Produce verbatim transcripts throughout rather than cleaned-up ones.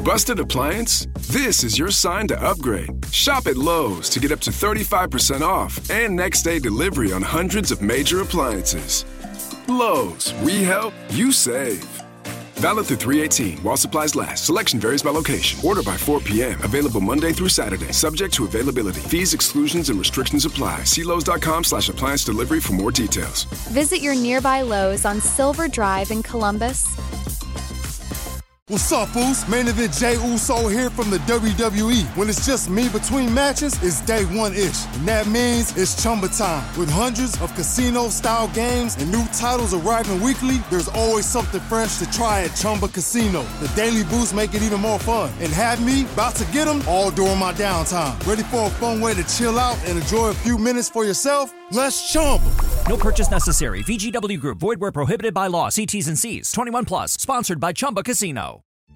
Busted appliance? This is your sign to upgrade. Shop at Lowe's to get up to thirty-five percent off and next day delivery on hundreds of major appliances. Lowe's, we help, you save. Valid through three eighteen while supplies last. Selection varies by location. Order by four p.m. Available Monday through Saturday. Subject to availability. Fees, exclusions, and restrictions apply. See Lowe's.com slash appliance delivery for more details. Visit your nearby Lowe's on Silver Drive in Columbus. What's up, Foos? Main Event Jey Uso here from the W W E. When it's just me between matches, it's day one-ish. And that means it's Chumba time. With hundreds of casino-style games and new titles arriving weekly, there's always something fresh to try at Chumba Casino. The daily boosts make it even more fun. And have me about to get them all during my downtime. Ready for a fun way to chill out and enjoy a few minutes for yourself? Let's Chumba. No purchase necessary. V G W Group. Void where prohibited by law. See T's and C's. twenty-one plus. Sponsored by Chumba Casino.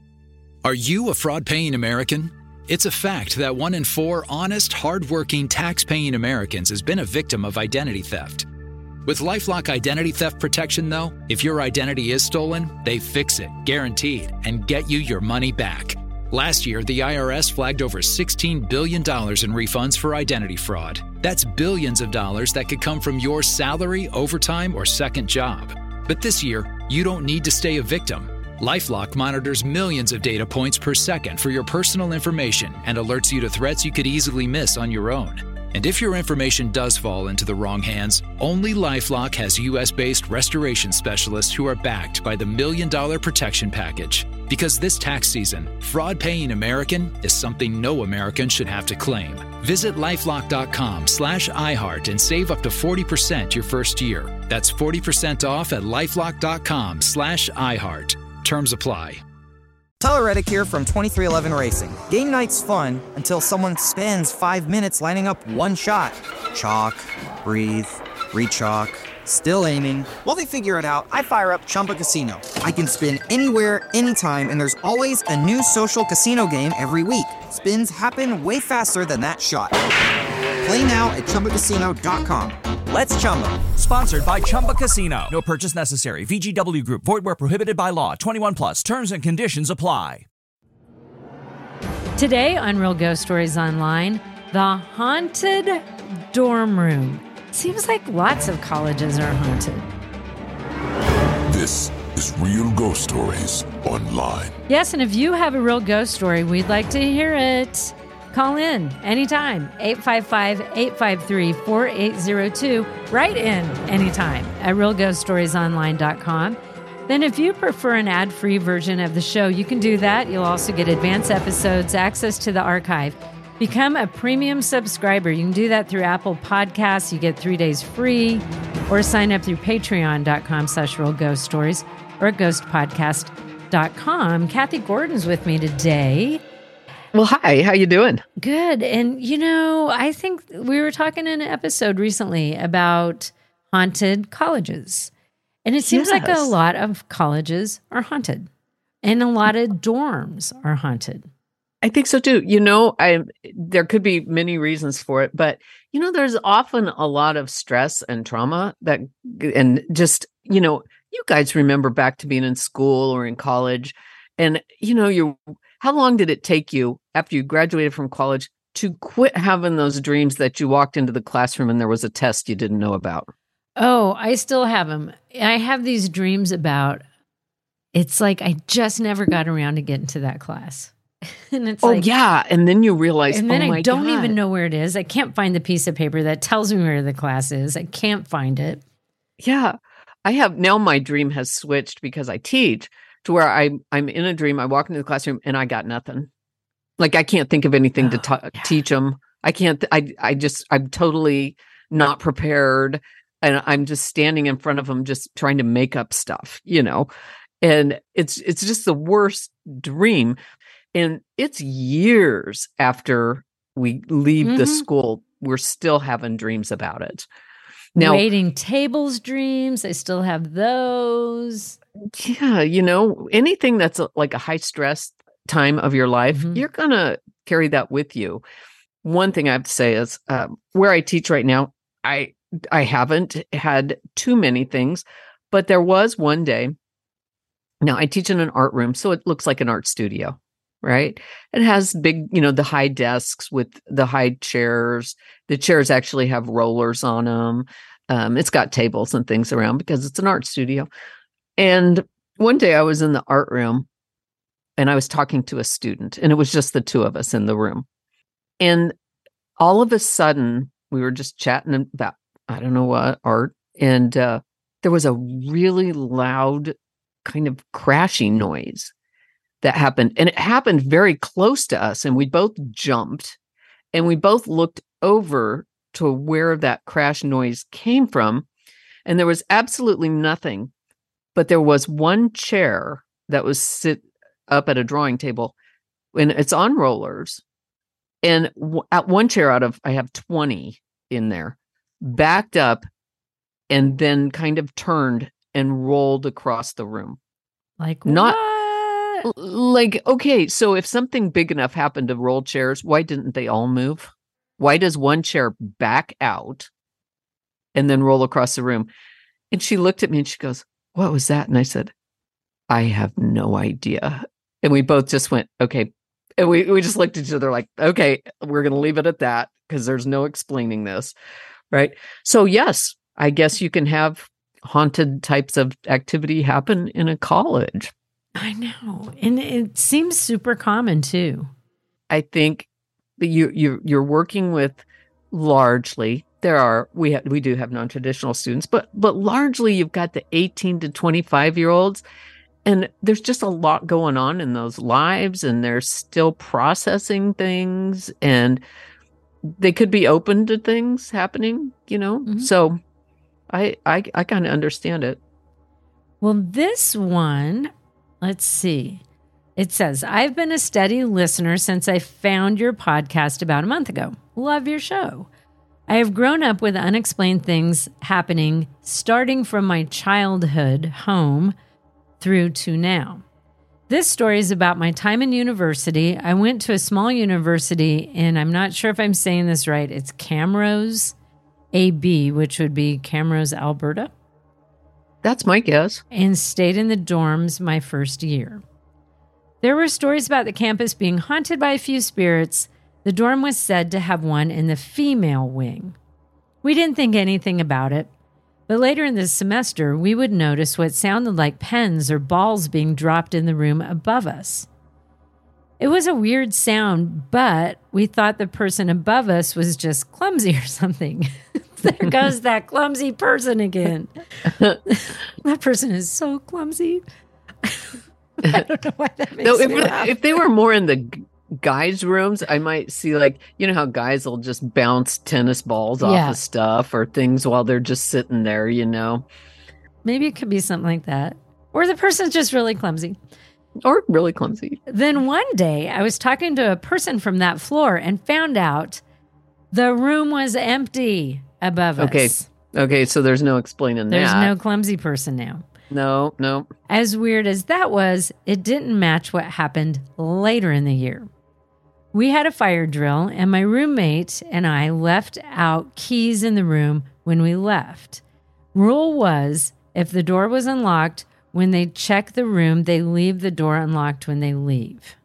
Are you a fraud-paying American? It's a fact that one in four honest, hard-working, tax-paying Americans has been a victim of identity theft. With LifeLock Identity Theft Protection, though, if your identity is stolen, they fix it, guaranteed, and get you your money back. Last year, the I R S flagged over sixteen billion dollars in refunds for identity fraud. That's billions of dollars that could come from your salary, overtime, or second job. But this year, you don't need to stay a victim. LifeLock monitors millions of data points per second for your personal information and alerts you to threats you could easily miss on your own. And if your information does fall into the wrong hands, only LifeLock has U S-based restoration specialists who are backed by the Million Dollar Protection Package. Because this tax season, fraud-paying American is something no American should have to claim. Visit LifeLock.com slash iHeart and save up to forty percent your first year. That's forty percent off at LifeLock.com slash iHeart. Terms apply. Tyler Reddick here from twenty-three eleven Racing. Game night's fun until someone spends five minutes lining up one shot. Chalk, breathe, re-chalk, still aiming. While they figure it out, I fire up Chumba Casino. I can spin anywhere, anytime, and there's always a new social casino game every week. Spins happen way faster than that shot. Play now at Chumba Casino dot com. Let's Chumba. Sponsored by Chumba Casino. No purchase necessary. V G W Group. Void where prohibited by law. twenty-one plus. Terms and conditions apply. Today on Real Ghost Stories Online, the haunted dorm room. Seems like lots of colleges are haunted. This is Real Ghost Stories Online. Yes, and if you have a real ghost story, we'd like to hear it. Call in anytime, eight five five, eight five three, four eight zero two. Write in anytime at real ghost stories online dot com. Then if you prefer an ad-free version of the show, you can do that. You'll also get advanced episodes, access to the archive. Become a premium subscriber. You can do that through Apple Podcasts. You get three days free, or sign up through patreon.com slash real ghost stories or ghost podcast dot com. Kathy Gordon's with me today. Well, hi, how you doing? Good. And, you know, I think we were talking in an episode recently about haunted colleges. And it seems yes. like a lot of colleges are haunted and a lot of dorms are haunted. I think so, too. You know, I there could be many reasons for it, but, you know, there's often a lot of stress and trauma that, and just, you know, you guys remember back to being in school or in college and, you know, you how long did it take you after you graduated from college to quit having those dreams that you walked into the classroom and there was a test you didn't know about? Oh, I still have them. I have these dreams about, it's like I just never got around to get into that class. And it's oh, like, yeah. And then you realize, and then oh I my don't God. even know where it is. I can't find the piece of paper that tells me where the class is. I can't find it. Yeah. I have now my dream has switched because I teach to where I, I'm in a dream. I walk into the classroom and I got nothing. Like I can't think of anything oh, to ta- yeah. teach them. I can't, I, I just, I'm totally not prepared. And I'm just standing in front of them, just trying to make up stuff, you know, and it's, it's just the worst dream. And it's years after we leave mm-hmm. the school, we're still having dreams about it. Now, waiting tables dreams, I still have those. Yeah, you know, anything that's a, like a high stress time of your life, mm-hmm. you're going to carry that with you. One thing I have to say is um, where I teach right now, I I haven't had too many things, but there was one day. Now I teach in an art room, so it looks like an art studio. right? It has big, you know, the high desks with the high chairs. The chairs actually have rollers on them. Um, it's got tables and things around because it's an art studio. And one day I was in the art room and I was talking to a student, and it was just the two of us in the room. And all of a sudden, we were just chatting about, I don't know what, art. And uh, there was a really loud kind of crashing noise that happened. And it happened very close to us. And we both jumped and we both looked over to where that crash noise came from. And there was absolutely nothing, but there was one chair that was sit up at a drawing table, and it's on rollers. And w- at one chair out of, I have twenty in there, backed up and then kind of turned and rolled across the room. Like, not what? Like, okay, so if something big enough happened to roll chairs, why didn't they all move? Why does one chair back out and then roll across the room? And she looked at me and she goes, what was that? And I said, I have no idea. And we both just went, okay. And we, we just looked at each other like, okay, we're going to leave it at that because there's no explaining this. Right. So, yes, I guess you can have haunted types of activity happen in a college. I know. And it seems super common too. I think that you, you, you're working with largely, there are, we ha- we do have non-traditional students, but, but largely you've got the eighteen to twenty-five year olds. And there's just a lot going on in those lives, and they're still processing things, and they could be open to things happening, you know? Mm-hmm. So I, I, I kind of understand it. Well, this one, let's see. It says, I've been a steady listener since I found your podcast about a month ago. Love your show. I have grown up with unexplained things happening starting from my childhood home through to now. This story is about my time in university. I went to a small university, and I'm not sure if I'm saying this right. It's Camrose A B, which would be Camrose, Alberta. That's my guess. And stayed in the dorms my first year. There were stories about the campus being haunted by a few spirits. The dorm was said to have one in the female wing. We didn't think anything about it. But later in the semester, we would notice what sounded like pens or balls being dropped in the room above us. It was a weird sound, but we thought the person above us was just clumsy or something. There goes that clumsy person again. That person is so clumsy. I don't know why that makes no, if, me laugh. If they were more in the guys' rooms, I might see, like, you know how guys will just bounce tennis balls off Yeah. of stuff or things while they're just sitting there, you know? Maybe it could be something like that. Or the person's just really clumsy. Or really clumsy. Then one day I was talking to a person from that floor and found out the room was empty above Okay. us. Okay, so there's no explaining There's that. no clumsy person now. No, no. As weird as that was, it didn't match what happened later in the year. We had a fire drill, and my roommate and I left out keys in the room when we left. Rule was, if the door was unlocked, when they check the room, they leave the door unlocked when they leave.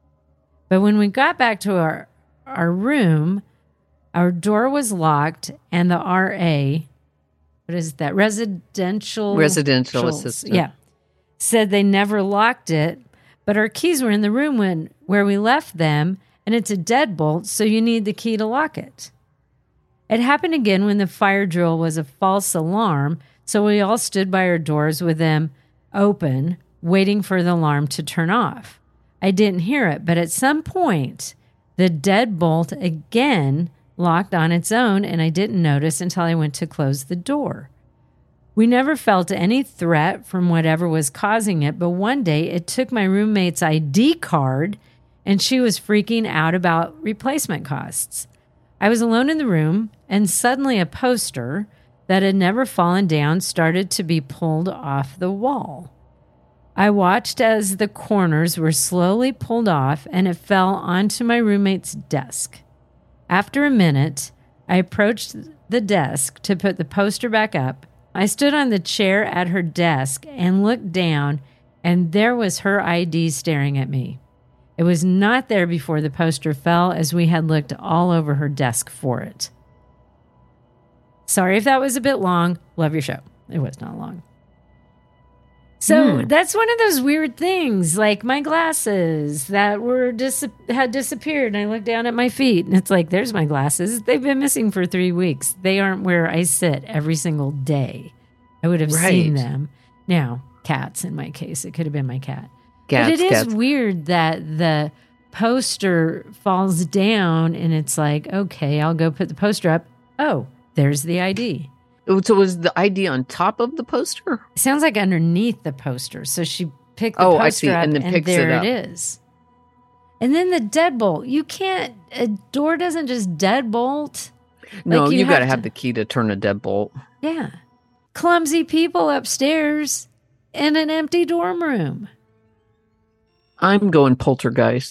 But when we got back to our, our room, our door was locked, and the R A, what is that, residential? Residential assistant. Yeah. Said they never locked it, but our keys were in the room when where we left them, and it's a deadbolt, so you need the key to lock it. It happened again when the fire drill was a false alarm, so we all stood by our doors with them open, waiting for the alarm to turn off. I didn't hear it, but at some point, the deadbolt again locked on its own, and I didn't notice until I went to close the door. We never felt any threat from whatever was causing it, but one day it took my roommate's I D card, and she was freaking out about replacement costs. I was alone in the room, and suddenly a poster that had never fallen down started to be pulled off the wall. I watched as the corners were slowly pulled off, and it fell onto my roommate's desk. After a minute, I approached the desk to put the poster back up. I stood on the chair at her desk and looked down, and there was her I D staring at me. It was not there before the poster fell, as we had looked all over her desk for it. Sorry if that was a bit long. Love your show. It was not long. So mm. that's one of those weird things, like my glasses that were dis- had disappeared. And I looked down at my feet and it's like, there's my glasses. They've been missing for three weeks. They aren't where I sit every single day. I would have right. seen them. Now, cats in my case. It could have been my cat. Cats, but it is cats. Weird that the poster falls down and it's like, okay, I'll go put the poster up. Oh, there's the I D. So was the I D on top of the poster? It sounds like underneath the poster. So she picked the oh, poster I see. up and, then and picks there it, up. it is. And then the deadbolt. You can't, a door doesn't just deadbolt. No, like you, you got to have have the key to turn a deadbolt. Yeah. Clumsy people upstairs in an empty dorm room. I'm going poltergeist.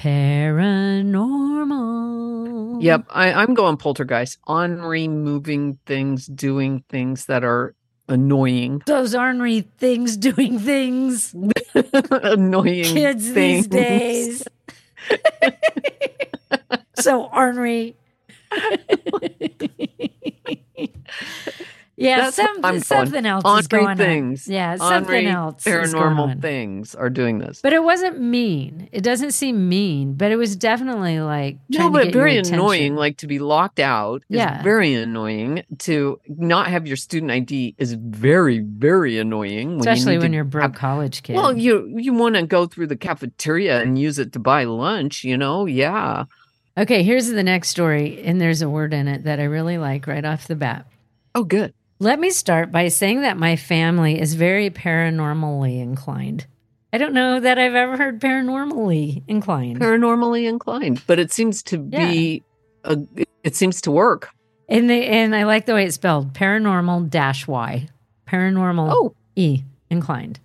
Paranormal. Yep, I, I'm going poltergeist. Ornery moving things, doing things that are annoying. Those ornery things doing things. Annoying kids things. these days. So ornery. Yeah, That's some, something else Ornery is going things. on. Yeah, Ornery something else is going on. Paranormal things are doing this. But it wasn't mean. It doesn't seem mean, but it was definitely like no, but very annoying. Like to be locked out yeah. is very annoying. To not have your student I D is very, very annoying. When Especially you when you're a have, broke college kid. Well, you you want to go through the cafeteria and use it to buy lunch. You know, yeah. Okay, here's the next story, and there's a word in it that I really like right off the bat. Oh, good. Let me start by saying that my family is very paranormally inclined. I don't know that I've ever heard paranormally inclined. Paranormally inclined, but it seems to be, yeah. a, it seems to work. And they, and I like the way it's spelled, paranormal dash Y, paranormal oh. E, inclined.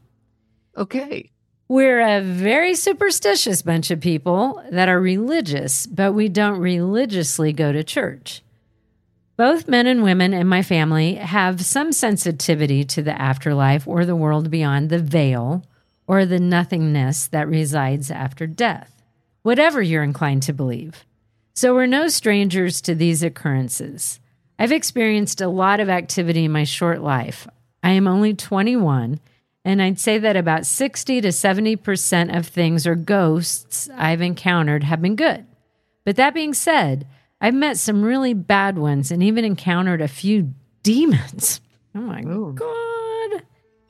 Okay. We're a very superstitious bunch of people that are religious, but we don't religiously go to church. Both men and women in my family have some sensitivity to the afterlife or the world beyond the veil or the nothingness that resides after death, whatever you're inclined to believe. So we're no strangers to these occurrences. I've experienced a lot of activity in my short life. I am only twenty-one, and I'd say that about sixty to seventy percent of things or ghosts I've encountered have been good. But that being said, I've met some really bad ones and even encountered a few demons. Oh my Ooh. God.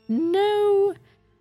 No.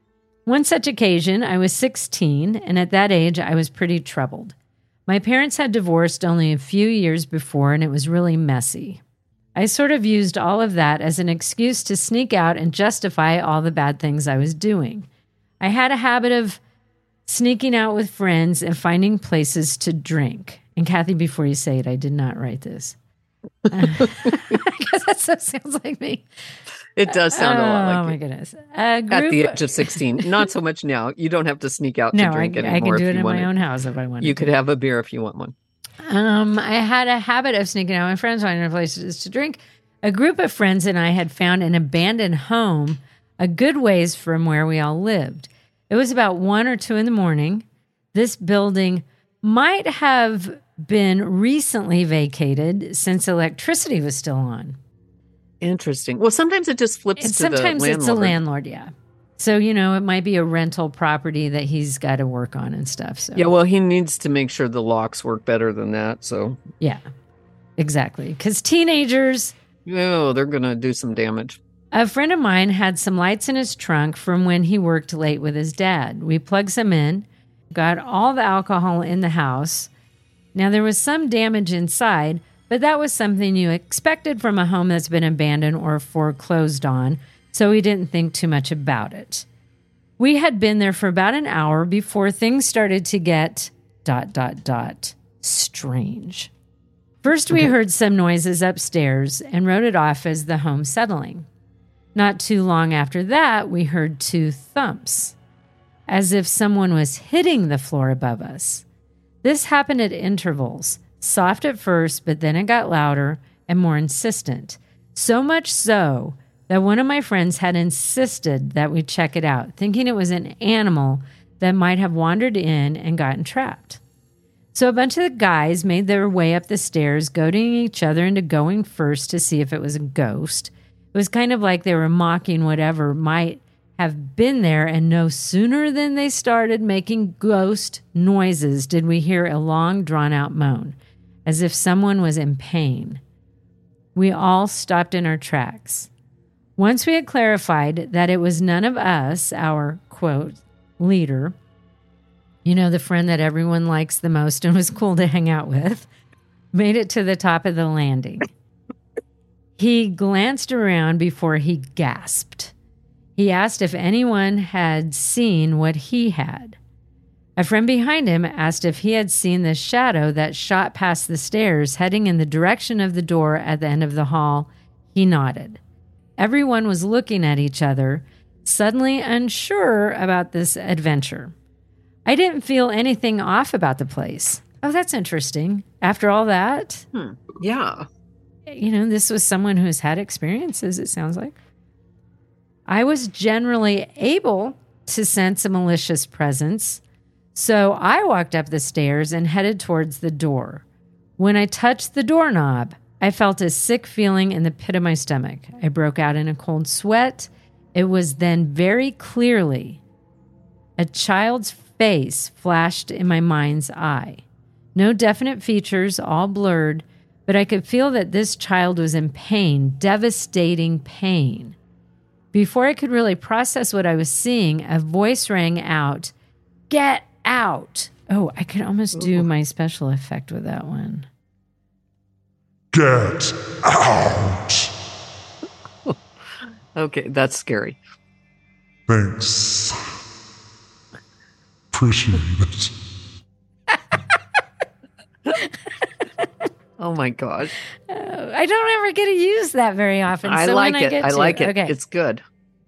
One such occasion, I was sixteen, and at that age, I was pretty troubled. My parents had divorced only a few years before, and it was really messy. I sort of used all of that as an excuse to sneak out and justify all the bad things I was doing. I had a habit of sneaking out with friends and finding places to drink. And Kathy, before you say it, I did not write this. Uh, because that so sounds like me. It does sound uh, a lot like Oh, my you. goodness. A group, At the age of sixteen. Not so much now. You don't have to sneak out to no, drink I, anymore. I can do if it you in wanted. my own house if I want You to. could have a beer if you want one. Um, I had a habit of sneaking out with friends, finding places to drink. A group of friends and I had found an abandoned home a good ways from where we all lived. It was about one or two in the morning. This building might have been recently vacated since electricity was still on. Interesting. Well, sometimes it just flips And to sometimes the landlord. it's a landlord, yeah. So, you know, it might be a rental property that he's got to work on and stuff. So yeah, well, he needs to make sure the locks work better than that. So yeah, exactly. Because teenagers, oh, they're going to do some damage. A friend of mine had some lights in his trunk from when he worked late with his dad. We plugged some in, got all the alcohol in the house. Now, there was some damage inside, but that was something you expected from a home that's been abandoned or foreclosed on, so we didn't think too much about it. We had been there for about an hour before things started to get dot, dot, dot, strange. First, we okay. heard some noises upstairs and wrote it off as the home settling. Not too long after that, we heard two thumps, as if someone was hitting the floor above us. This happened at intervals, soft at first, but then it got louder and more insistent. So much so that one of my friends had insisted that we check it out, thinking it was an animal that might have wandered in and gotten trapped. So a bunch of the guys made their way up the stairs, goading each other into going first to see if it was a ghost. It was kind of like they were mocking whatever might have been there, and no sooner than they started making ghost noises did we hear a long, drawn-out moan, as if someone was in pain. We all stopped in our tracks. Once we had clarified that it was none of us, our, quote, leader, you know, the friend that everyone likes the most and was cool to hang out with, made it to the top of the landing. He glanced around before he gasped. He asked if anyone had seen what he had. A friend behind him asked if he had seen the shadow that shot past the stairs heading in the direction of the door at the end of the hall. He nodded. Everyone was looking at each other, suddenly unsure about this adventure. I didn't feel anything off about the place. Oh, that's interesting. After all that? Hmm. Yeah. You know, this was someone who's had experiences, it sounds like. I was generally able to sense a malicious presence, so I walked up the stairs and headed towards the door. When I touched the doorknob, I felt a sick feeling in the pit of my stomach. I broke out in a cold sweat. It was then very clearly a child's face flashed in my mind's eye. No definite features, all blurred, but I could feel that this child was in pain, devastating pain. Before I could really process what I was seeing, a voice rang out, "Get out!" Oh, I could almost do my special effect with that one. Get out! Okay, that's scary. Thanks. Appreciate it. Oh my gosh. Uh, I don't ever get to use that very often. I so like when it. I, get I to, like it. Okay. It's good.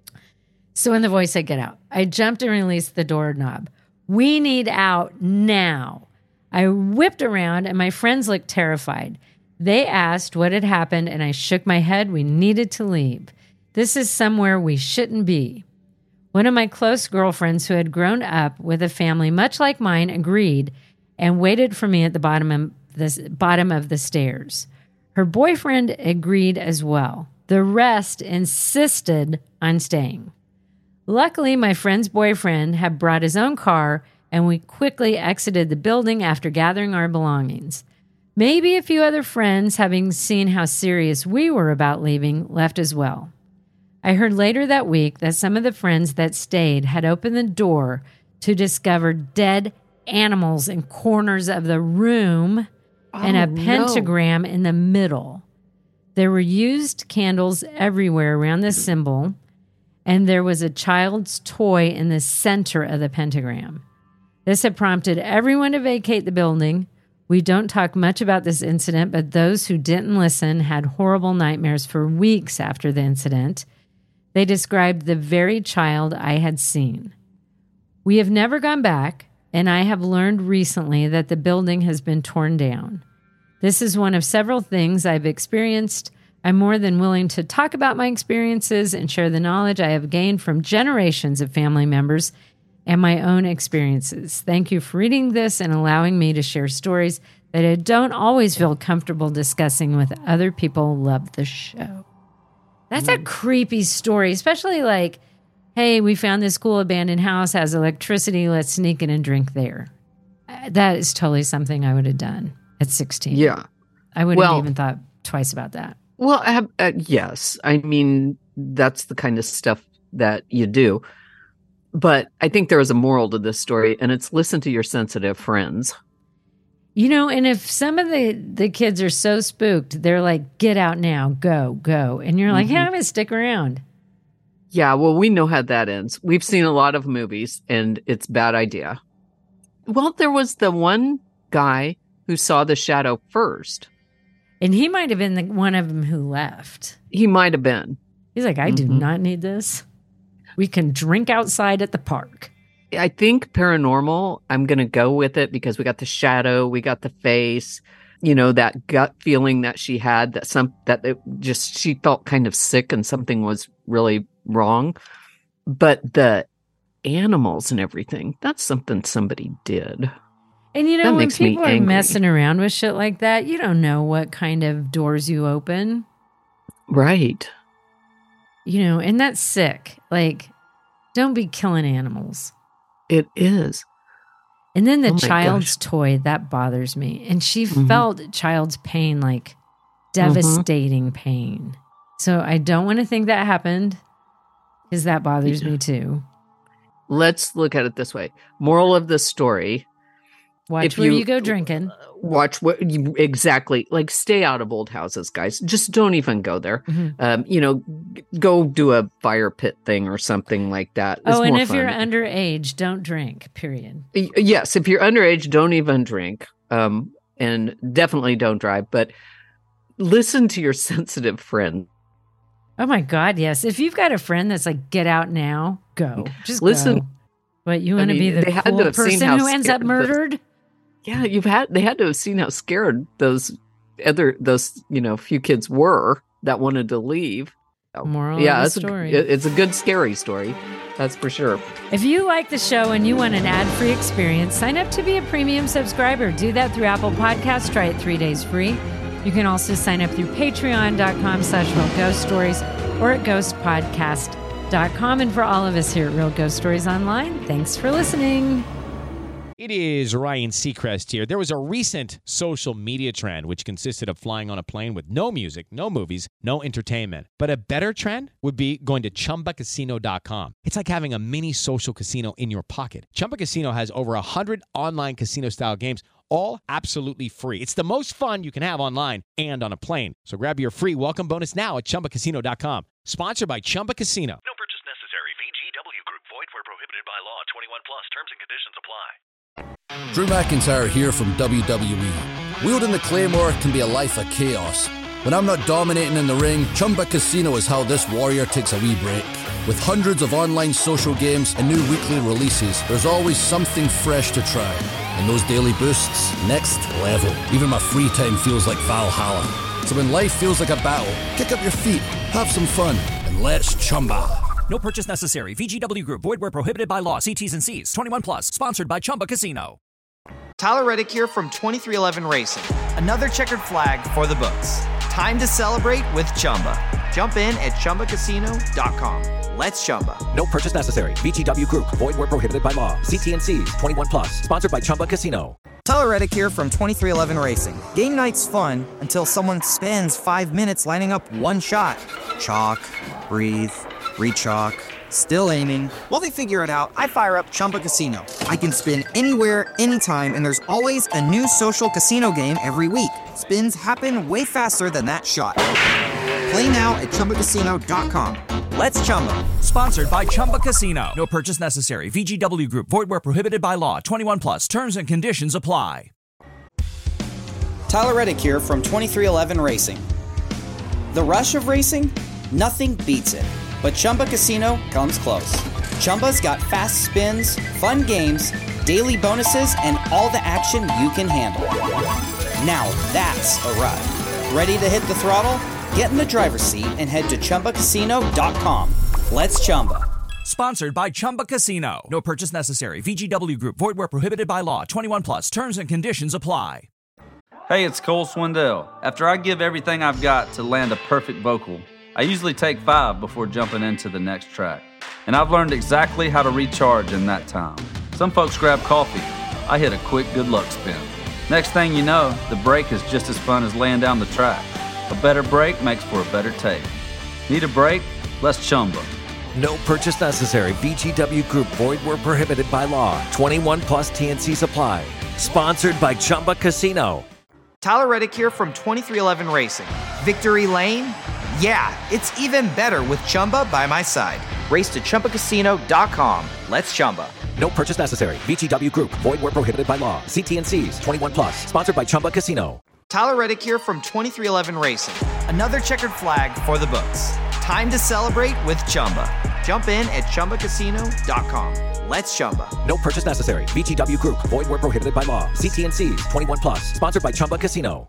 So when the voice said get out, I jumped and released the doorknob. We need out now. I whipped around and my friends looked terrified. They asked what had happened and I shook my head. We needed to leave. This is somewhere we shouldn't be. One of my close girlfriends who had grown up with a family much like mine agreed and waited for me at the bottom of the, bottom of the stairs. Her boyfriend agreed as well. The rest insisted on staying. Luckily, my friend's boyfriend had brought his own car, and we quickly exited the building after gathering our belongings. Maybe a few other friends, having seen how serious we were about leaving, left as well. I heard later that week that some of the friends that stayed had opened the door to discover dead animals in corners of the room oh, and a pentagram no. in the middle. There were used candles everywhere around the symbol, and there was a child's toy in the center of the pentagram. This had prompted everyone to vacate the building. We don't talk much about this incident, but those who didn't listen had horrible nightmares for weeks after the incident. They described the very child I had seen. We have never gone back, and I have learned recently that the building has been torn down. This is one of several things I've experienced. I'm more than willing to talk about my experiences and share the knowledge I have gained from generations of family members and my own experiences. Thank you for reading this and allowing me to share stories that I don't always feel comfortable discussing with other people who love the show. That's mm. a creepy story, especially like, hey, we found this cool abandoned house, has electricity, let's sneak in and drink there. That is totally something I would have done at sixteen. Yeah. I wouldn't well, have even thought twice about that. Well, uh, uh, yes. I mean, that's the kind of stuff that you do. But I think there is a moral to this story, and it's listen to your sensitive friends. You know, and if some of the, the kids are so spooked, they're like, get out now, go, go. And you're like, mm-hmm. hey, I'm going to stick around. Yeah, well, we know how that ends. We've seen a lot of movies, and it's a bad idea. Well, there was the one guy who saw the shadow first. And he might have been the one of them who left. He might have been. He's like, I mm-hmm. do not need this. We can drink outside at the park. I think paranormal, I'm going to go with it because we got the shadow, we got the face, you know, that gut feeling that she had, that some that it just she felt kind of sick and something was really wrong. But the animals and everything. That's something somebody did. And you know, that when makes me people are angry. messing around with shit like that, you don't know what kind of doors you open. Right. You know, and that's sick. Like, don't be killing animals. It is. And then the Oh my child's gosh. toy, that bothers me. And she Mhm. felt child's pain, like devastating pain. So I don't want to think that happened because that bothers Yeah. me too. Let's look at it this way. Moral of the story. Watch If where you- you go drinking. Watch what you exactly like. Stay out of old houses, guys. Just don't even go there. Mhm. Um, you know, g- go do a fire pit thing or something like that. It's Oh, and more if you're fun. underage, don't drink, period. Y- yes, if you're underage, don't even drink. Um, and definitely don't drive. But listen to your sensitive friend. Oh my God, yes. If you've got a friend that's like, get out now, go. Just Listen. go. But you I want to mean, be the they had to cool have seen person how who ends up scared the- murdered? Yeah, you've had they had to have seen how scared those other those you know few kids were that wanted to leave. So, Moral yeah, of the it's story. A, it's a good scary story, that's for sure. If you like the show and you want an ad-free experience, sign up to be a premium subscriber. Do that through Apple Podcasts. Try it three days free. You can also sign up through patreon.com slash Real Ghost Stories or at ghost podcast dot com. And for all of us here at Real Ghost Stories Online, thanks for listening. It is Ryan Seacrest here. There was a recent social media trend which consisted of flying on a plane with no music, no movies, no entertainment. But a better trend would be going to chumba casino dot com. It's like having a mini social casino in your pocket. Chumba Casino has over one hundred online casino-style games, all absolutely free. It's the most fun you can have online and on a plane. So grab your free welcome bonus now at chumba casino dot com. Sponsored by Chumba Casino. No purchase necessary. V G W Group. Void where prohibited by law. twenty-one plus. Terms and conditions apply. Drew McIntyre here from W W E. Wielding the Claymore can be a life of chaos. When I'm not dominating in the ring, Chumba Casino is how this warrior takes a wee break. With hundreds of online social games and new weekly releases, there's always something fresh to try. And those daily boosts, next level. Even my free time feels like Valhalla. So when life feels like a battle, kick up your feet, have some fun, and let's chumba. No purchase necessary. V G W Group. Void where prohibited by law. See T's and C's. twenty-one plus. Sponsored by Chumba Casino. Tyler Reddick here from twenty-three eleven Racing. Another checkered flag for the books. Time to celebrate with Chumba. Jump in at chumba casino dot com. Let's Chumba. No purchase necessary. V G W Group. Void where prohibited by law. See T and C's. twenty-one plus. Sponsored by Chumba Casino. Tyler Reddick here from twenty-three eleven Racing. Game night's fun until someone spends five minutes lining up one shot. Chalk, breathe, rechalk, still aiming. While they figure it out, I fire up Chumba Casino. I can spin anywhere, anytime, and there's always a new social casino game every week. Spins happen way faster than that shot. Play now at chumba casino dot com. Let's Chumba. Sponsored by Chumba Casino. No purchase necessary. V G W Group. Void where prohibited by law. twenty-one plus. Terms and conditions apply. Tyler Reddick here from twenty-three eleven Racing. The rush of racing? Nothing beats it. But Chumba Casino comes close. Chumba's got fast spins, fun games, daily bonuses, and all the action you can handle. Now that's a ride. Ready to hit the throttle? Get in the driver's seat and head to chumba casino dot com. Let's Chumba. Sponsored by Chumba Casino. No purchase necessary. V G W Group. Void where prohibited by law. twenty-one plus. Terms and conditions apply. Hey, it's Cole Swindell. After I give everything I've got to land a perfect vocal, I usually take five before jumping into the next track. And I've learned exactly how to recharge in that time. Some folks grab coffee. I hit a quick good luck spin. Next thing you know, the break is just as fun as laying down the track. A better break makes for a better take. Need a break? Let's Chumba. No purchase necessary. V G W Group. Void where prohibited by law. twenty-one plus T and C's apply. Sponsored by Chumba Casino. Tyler Reddick here from twenty-three eleven Racing. Victory Lane? Yeah, it's even better with Chumba by my side. Race to chumba casino dot com. Let's Chumba. No purchase necessary. V G W Group. Void where prohibited by law. See T and C's. twenty-one plus. Sponsored by Chumba Casino. Tyler Reddick here from twenty-three eleven Racing. Another checkered flag for the books. Time to celebrate with Chumba. Jump in at chumba casino dot com. Let's Chumba. No purchase necessary. V G W Group. Void where prohibited by law. See T and C's. twenty-one plus. Sponsored by Chumba Casino.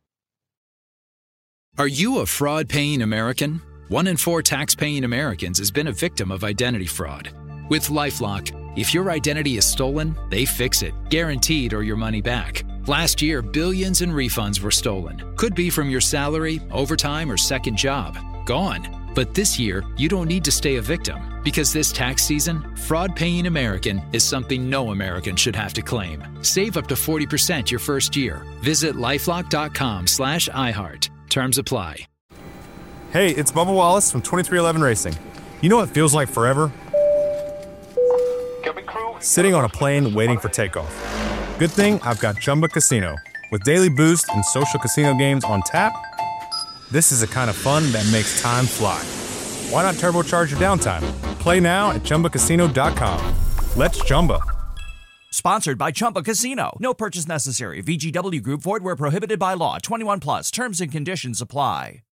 Are you a fraud-paying American? One in four tax-paying Americans has been a victim of identity fraud. With LifeLock, if your identity is stolen, they fix it, guaranteed or your money back. Last year, billions in refunds were stolen. Could be from your salary, overtime, or second job. Gone. But this year, you don't need to stay a victim, because this tax season, fraud-paying American is something no American should have to claim. Save up to forty percent your first year. Visit LifeLock.com slash iHeart. Terms apply. Hey, it's Bubba Wallace from twenty-three eleven Racing. You know what feels like forever? Sitting on a plane waiting for takeoff. Good thing I've got Chumba Casino. With daily boost and social casino games on tap, this is the kind of fun that makes time fly. Why not turbocharge your downtime? Play now at Chumba Casino dot com. Let's Chumba. Sponsored by Chumba Casino. No purchase necessary. V G W Group. Void where prohibited by law. twenty-one plus. Terms and conditions apply.